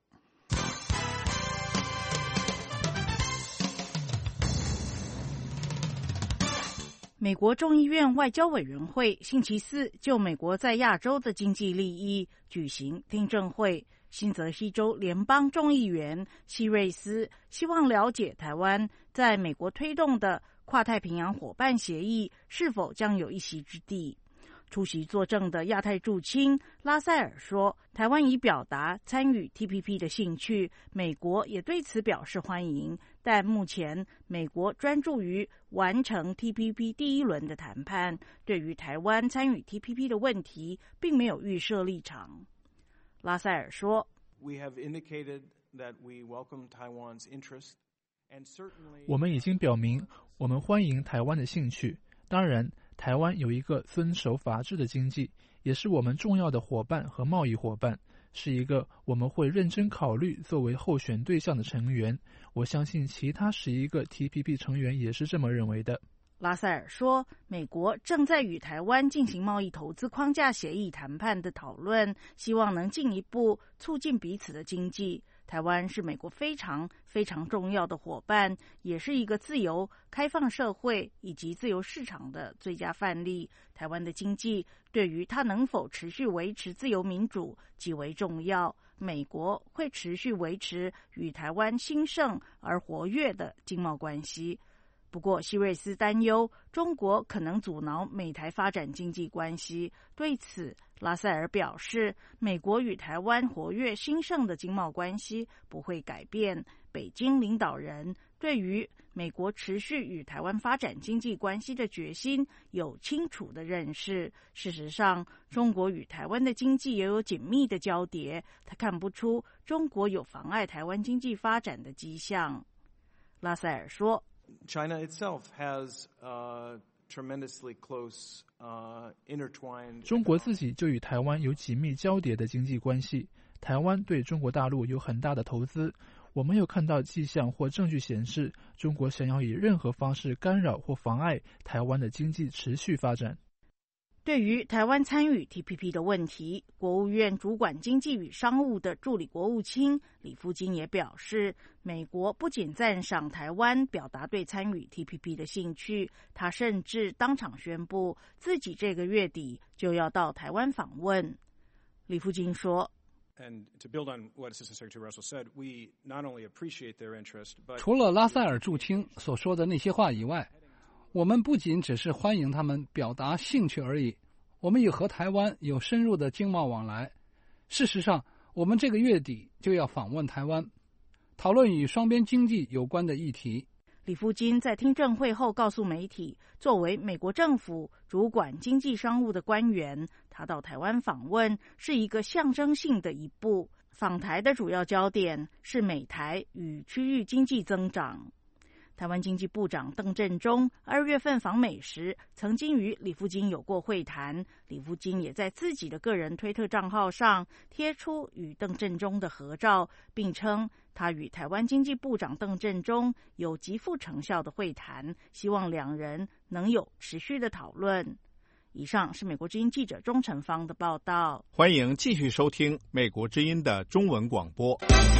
美国众议院外交委员会星期四就美国在亚洲的经济利益举行听证会。新泽西州联邦众议员希瑞斯希望了解台湾在美国推动的跨太平洋伙伴协议是否将有一席之地。出席作证的亚太驻青拉塞尔说，台湾已表达参与 T P P 的兴趣，美国也对此表示欢迎，但目前美国专注于完成 T P P 第一轮的谈判，对于台湾参与 T P P 的问题并没有预设立场。拉塞尔说， We have indicated that we welcome Taiwan's interest, and certainly 我们已经表明我们欢迎台湾的兴趣。当然，台湾有一个遵守法治的经济，也是我们重要的伙伴和贸易伙伴，是一个我们会认真考虑作为候选对象的成员。我相信其他十一个 T P P 成员也是这么认为的。 拉塞尔说，美国正在与台湾进行贸易投资框架协议谈判的讨论，希望能进一步促进彼此的经济。台湾是美国非常非常重要的伙伴，也是一个自由开放社会以及自由市场的最佳范例。台湾的经济对于它能否持续维持自由民主极为重要。美国会持续维持与台湾兴盛而活跃的经贸关系。不过，希瑞斯担忧中国可能阻挠美台发展经济关系。对此，拉塞尔表示，美国与台湾活跃兴盛的经贸关系不会改变。北京领导人对于美国持续与台湾发展经济关系的决心有清楚的认识。事实上，中国与台湾的经济也有紧密的交叠，他看不出中国有妨碍台湾经济发展的迹象。拉塞尔说， China itself has uh, tremendously close, uh, intertwined. 中国自己就与台湾有紧密交叠的经济关系，台湾对中国大陆有很大的投资。我没有看到迹象或证据显示中国想要以任何方式干扰或妨碍台湾的经济持续发展。 对于台湾参与 T P P 的问题，国务院主管经济与商务的助理国务卿李富金也表示，美国不仅赞赏台湾表达对参与 T P P 的兴趣，他甚至当场宣布自己这个月底就要到台湾访问。李富金说， 除了拉塞尔驻青所说的那些话以外，我们不仅只是欢迎他们表达兴趣而已，我们也和台湾有深入的经贸往来。事实上，我们这个月底就要访问台湾，讨论与双边经济有关的议题。 李富金在听证会后告诉媒体，作为美国政府主管经济商务的官员，他到台湾访问是一个象征性的一步。访台的主要焦点是美台与区域经济增长。台湾经济部长邓振中二月份访美时，曾经与李富金有过会谈。李富金也在自己的个人推特账号上贴出与邓振中的合照，并称他与台湾经济部长邓振中有极富成效的会谈，希望两人能有持续的讨论。以上是美国之音记者钟成芳的报道。 欢迎继续收听美国之音的中文广播。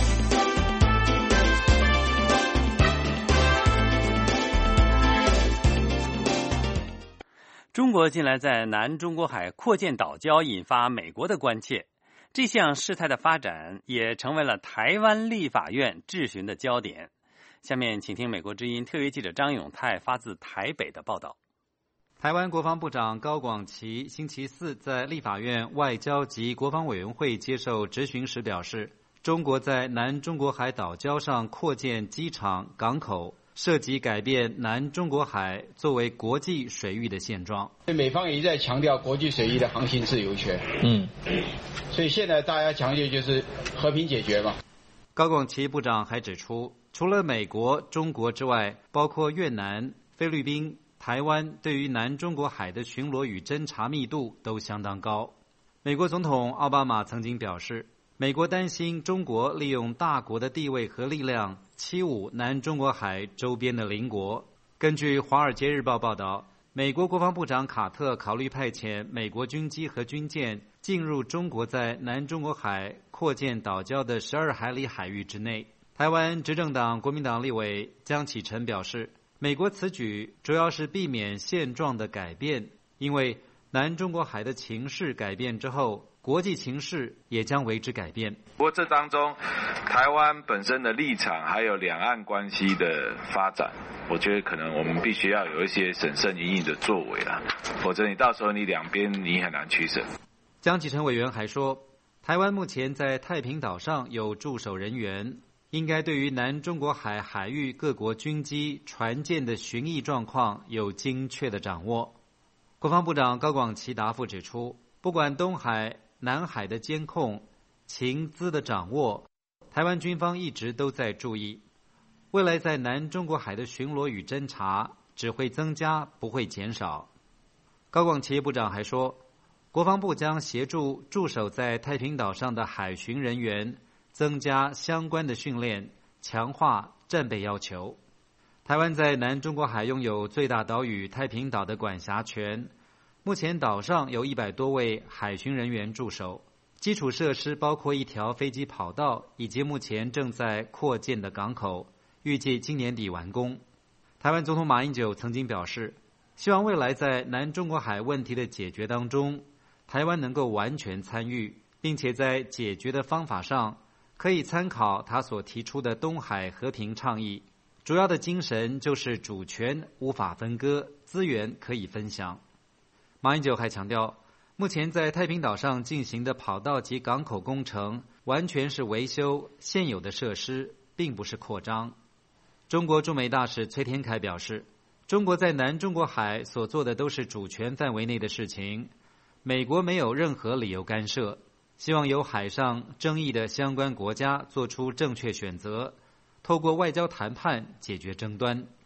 中国近来在南中国海扩建岛礁，引发美国的关切。这项事态的发展也成为了台湾立法院质询的焦点。下面请听美国之音特约记者张永泰发自台北的报道。 台湾国防部长高广琪星期四在立法院外交及国防委员会接受质询时表示，中国在南中国海岛礁上扩建机场、港口，涉及改变南中国海作为国际水域的现状。 美方也在强调国际水域的航行自由权，嗯，所以现在大家强调就是和平解决嘛。 高广琪部长还指出，除了美国、中国之外，包括越南、菲律宾、台湾对于南中国海的巡逻与侦察密度都相当高。美国总统奥巴马曾经表示，美国担心中国利用大国的地位和力量欺侮南中国海周边的邻国。根据《华尔街日报》报道，美国国防部长卡特考虑派遣美国军机和军舰进入中国在南中国海扩建岛礁的十二海里海域之内。台湾执政党国民党立委江启臣表示，美国此举主要是避免现状的改变，因为南中国海的情势改变之后，国际情势也将为之改变。 不过这当中台湾本身的立场还有两岸关系的发展，我觉得可能我们必须要有一些审慎因应的作为啦，否则你到时候你两边你很难取舍。 江启臣委员还说，台湾目前在太平岛上有驻守人员，应该对于南中国海海域各国军机、船舰的巡弋状况有精确的掌握。国防部长高广琪答复指出，不管东海、南海的监控、情资的掌握，台湾军方一直都在注意。未来在南中国海的巡逻与侦察只会增加，不会减少。高广琪部长还说，国防部将协助驻守在太平岛上的海巡人员增加相关的训练，强化战备要求。台湾在南中国海拥有最大岛屿太平岛的管辖权，目前岛上有一百多位海巡人员驻守，基础设施包括一条飞机跑道以及目前正在扩建的港口，预计今年底完工。台湾总统马英九曾经表示，希望未来在南中国海问题的解决当中，台湾能够完全参与，并且在解决的方法上可以参考他所提出的东海和平倡议，主要的精神就是主权无法分割，资源可以分享。马英九还强调，目前在太平岛上进行的跑道及港口工程完全是维修现有的设施，并不是扩张。中国驻美大使崔天凯表示，中国在南中国海所做的都是主权范围内的事情，美国没有任何理由干涉，希望由海上争议的相关国家做出正确选择，透过外交谈判解决争端。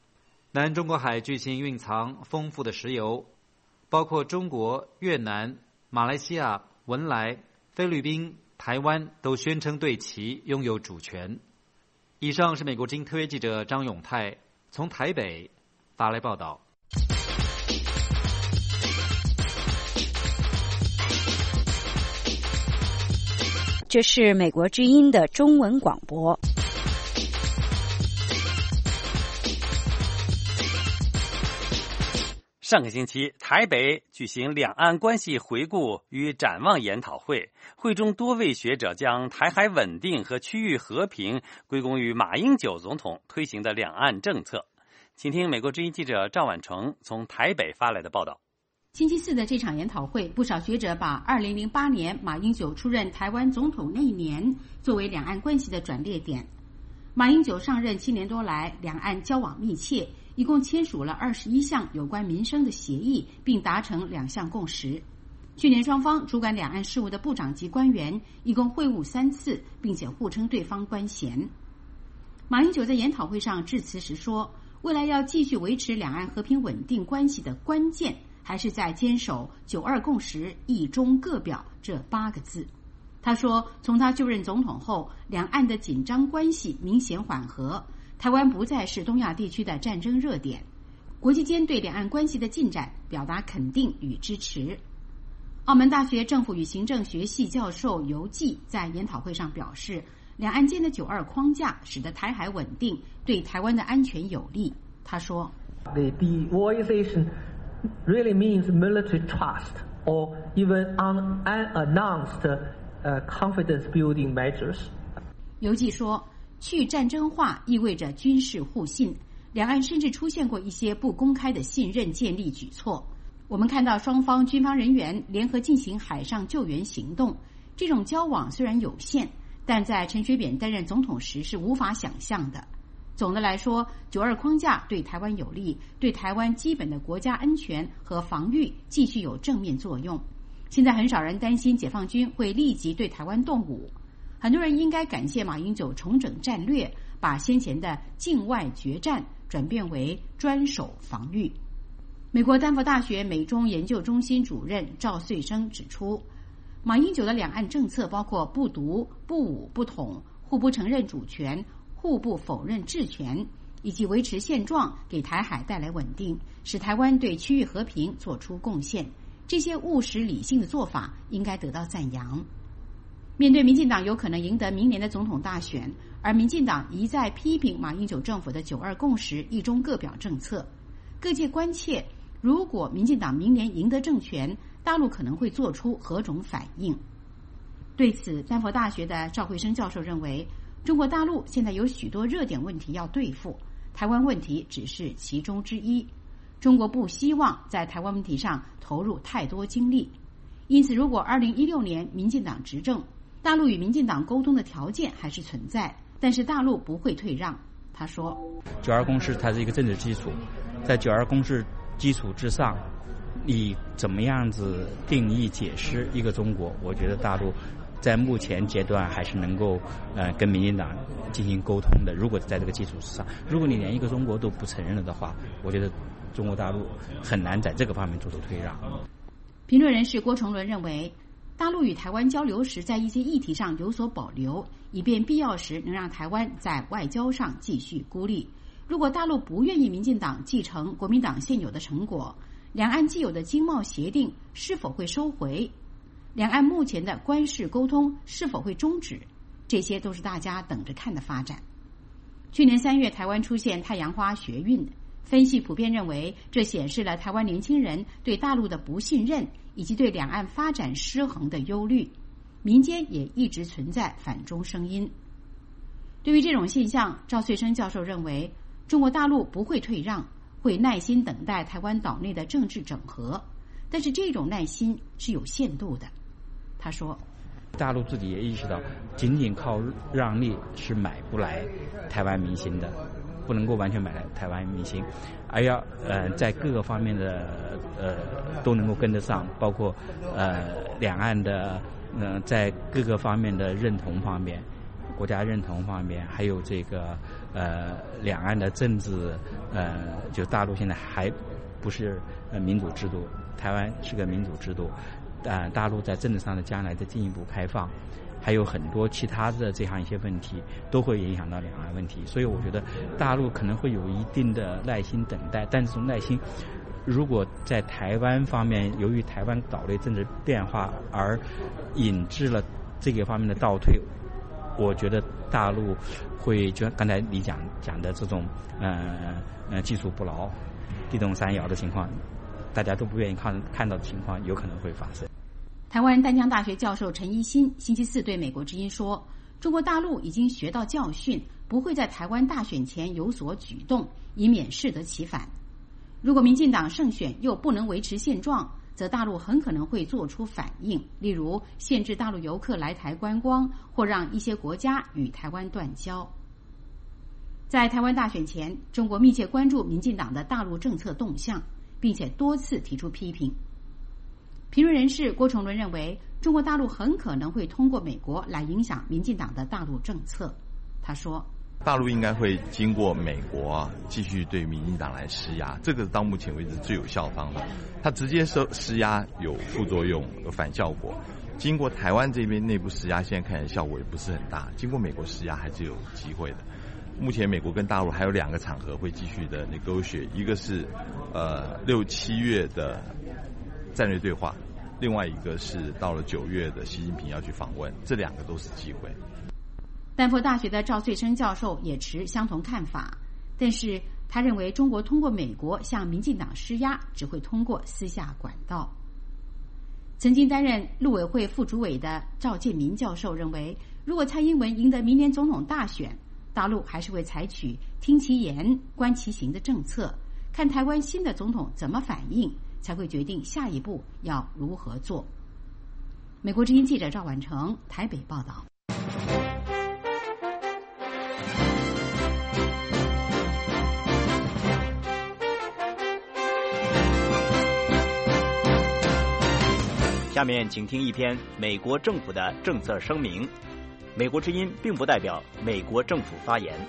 南中国海巨星蕴藏丰富的石油，包括中国、越南、马来西亚、文莱、菲律宾、台湾都宣称对其拥有主权。以上是美国之音特约记者张永泰从台北发来报道。 这是美国之音的中文广播。 上个星期，台北举行两岸关系回顾与展望研讨会，会中多位学者将台海稳定和区域和平归功于马英九总统推行的两岸政策。请听美国之音记者赵婉成从台北发来的报道。 星期四的这场研讨会，不少学者把二零零八年马英九出任台湾总统那一年作为两岸关系的转捩点。马英九上任七年多来，两岸交往密切，一共签署了二十一项有关民生的协议，并达成两项共识。去年双方主管两岸事务的部长级官员一共会晤三次，并且互称对方官衔。马英九在研讨会上致辞时说，未来要继续维持两岸和平稳定关系的关键还是在坚守九二共识一中各表这八个字。他说，从他就任总统后，两岸的紧张关系明显缓和，台湾不再是东亚地区的战争热点，国际间对两岸关系的进展表达肯定与支持。澳门大学政府与行政学系教授游记在研讨会上表示，两岸间的九二框架使得台海稳定，对台湾的安全有利。他说 The devaluation really means military trust or even unannounced uh, confidence-building measures. 游记说，去战争化意味着军事互信，两岸甚至出现过一些不公开的信任建立举措。我们看到双方军方人员联合进行海上救援行动，这种交往虽然有限，但在陈水扁担任总统时是无法想象的。总的来说，九二框架对台湾有利，对台湾基本的国家安全和防御继续有正面作用。现在很少人担心解放军会立即对台湾动武，很多人应该感谢马英九重整战略，把先前的境外决战转变为专守防御。美国丹佛大学美中研究中心主任赵穗生指出，马英九的两岸政策包括不独、不武、不统、互不承认主权、互不否认治权，以及维持现状，给台海带来稳定，使台湾对区域和平做出贡献。这些务实理性的做法应该得到赞扬。面对民进党有可能赢得明年的总统大选，而民进党一再批评马英九政府的九二共识一中各表政策，各界关切，如果民进党明年赢得政权，大陆可能会做出何种反应。对此，丹佛大学的赵慧生教授认为，中国大陆现在有许多热点问题要对付，台湾问题只是其中之一。中国不希望在台湾问题上投入太多精力，因此如果二零一六年民进党执政，大陆与民进党沟通的条件还是存在，但是大陆不会退让。他说， 九二共识它是一个政治基础，在九二共识基础之上，你怎么样子定义解释一个中国，我觉得大陆在目前阶段还是能够呃跟民进党进行沟通的。如果在这个基础之上，如果你连一个中国都不承认了的话，我觉得中国大陆很难在这个方面做出退让。 评论人士郭崇伦认为，大陆与台湾交流时在一些议题上有所保留，以便必要时能让台湾在外交上继续孤立。如果大陆不愿意民进党继承国民党现有的成果，两岸既有的经贸协定是否会收回？两岸目前的官事沟通是否会终止？这些都是大家等着看的发展。去年三月，台湾出现太阳花学运，分析普遍认为，这显示了台湾年轻人对大陆的不信任，以及对两岸发展失衡的忧虑。民间也一直存在反中声音。对于这种现象，赵穗生教授认为，中国大陆不会退让，会耐心等待台湾岛内的政治整合，但是这种耐心是有限度的。他说， 大陆自己也意识到，仅仅靠让利是买不来台湾民心的，不能够完全买来台湾民心，而要呃在各个方面的呃都能够跟得上，包括呃两岸的呃在各个方面的认同方面， 国家认同方面，还有这个呃两岸的政治，呃，就大陆现在还不是呃民主制度，台湾是个民主制度，呃，大陆在政治上的将来的进一步开放，还有很多其他的这样一些问题，都会影响到两岸问题。所以我觉得大陆可能会有一定的耐心等待，但这种耐心，如果在台湾方面，由于台湾岛内政治变化而引致了这个方面的倒退，我觉得大陆会就刚才你讲讲的这种呃呃技术不牢、地动山摇的情况，大家都不愿意看看到的情况，有可能会发生。 台湾淡江大学教授陈一新星期四对美国之音说，中国大陆已经学到教训，不会在台湾大选前有所举动，以免适得其反。如果民进党胜选又不能维持现状，则大陆很可能会做出反应，例如限制大陆游客来台观光，或让一些国家与台湾断交。在台湾大选前，中国密切关注民进党的大陆政策动向，并且多次提出批评。评论人士郭崇伦认为，中国大陆很可能会通过美国来影响民进党的大陆政策。他说， 大陆应该会经过美国啊，继续对民进党来施压，这个到目前为止最有效的方法。他直接施施压有副作用，有反效果。经过台湾这边内部施压，现在看起来效果也不是很大。经过美国施压还是有机会的。目前美国跟大陆还有两个场合会继续的 negotiate， 一个是呃六七月的战略对话，另外一个是到了九月的习近平要去访问，这两个都是机会。 丹佛大学的赵穗生教授也持相同看法，但是他认为中国通过美国向民进党施压，只会通过私下管道。曾经担任陆委会副主委的赵建民教授认为，如果蔡英文赢得明年总统大选，大陆还是会采取听其言观其行的政策，看台湾新的总统怎么反应，才会决定下一步要如何做。美国之音记者赵婉成台北报道。 下面请听一篇美国政府的政策声明。美国之音并不代表美国政府发言。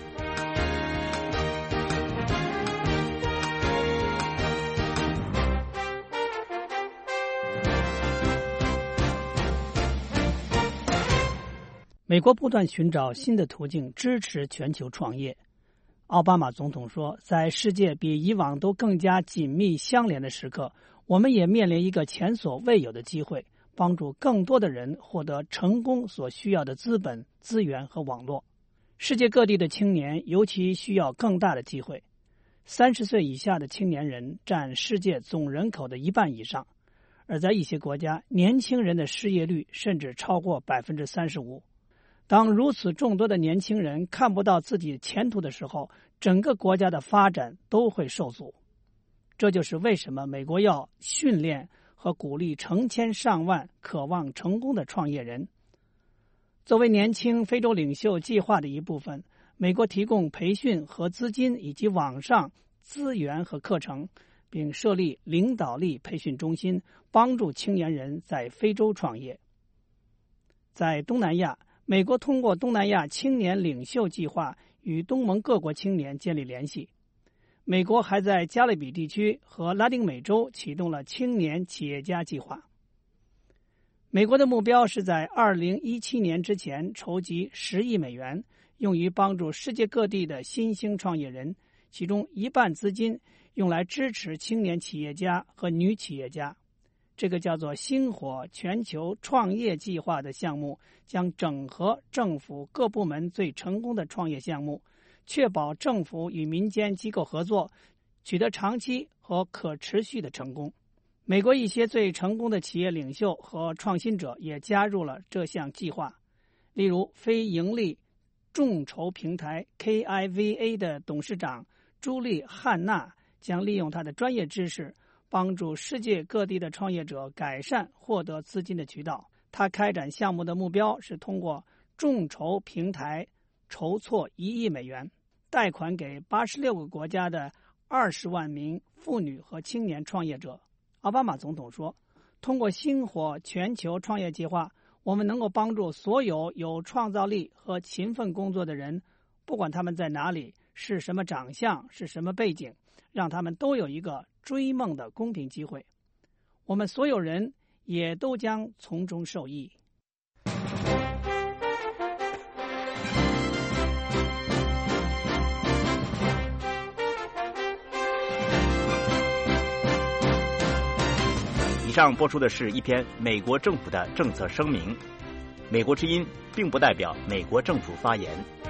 美国不断寻找新的途径支持全球创业。奥巴马总统说，在世界比以往都更加紧密相连的时刻，我们也面临一个前所未有的机会，帮助更多的人获得成功所需要的资本、资源和网络。世界各地的青年尤其需要更大的机会。三十岁以下的青年人占世界总人口的一半以上，而在一些国家，年轻人的失业率甚至超过百分之三十五。当如此众多的年轻人看不到自己前途的时候，整个国家的发展都会受阻。这就是为什么美国要训练和鼓励成千上万渴望成功的创业人。作为年轻非洲领袖计划的一部分，美国提供培训和资金以及网上资源和课程，并设立领导力培训中心，帮助青年人在非洲创业。在东南亚，美国通过东南亚青年领袖计划与东盟各国青年建立联系。美国还在加勒比地区和拉丁美洲启动了青年企业家计划。美国的目标是在二零一七年之前筹集十亿美元，用于帮助世界各地的新兴创业人，其中一半资金用来支持青年企业家和女企业家。这个叫做星火全球创业计划的项目将整合政府各部门最成功的创业项目，确保政府与民间机构合作，取得长期和可持续的成功。美国一些最成功的企业领袖和创新者也加入了这项计划，例如非盈利众筹平台 K I V A 的董事长朱莉·汉娜将利用她的专业知识，帮助世界各地的创业者改善获得资金的渠道。他开展项目的目标是通过众筹平台筹措一亿美元，贷款给八十六个国家的二十万名妇女和青年创业者。奥巴马总统说，通过星火全球创业计划， 我们能够帮助所有有创造力和勤奋工作的人，不管他们在哪里，是什么长相，是什么背景，让他们都有一个追梦的公平机会。我们所有人也都将从中受益。 以上播出的是一篇美国政府的政策声明。美国之音并不代表美国政府发言。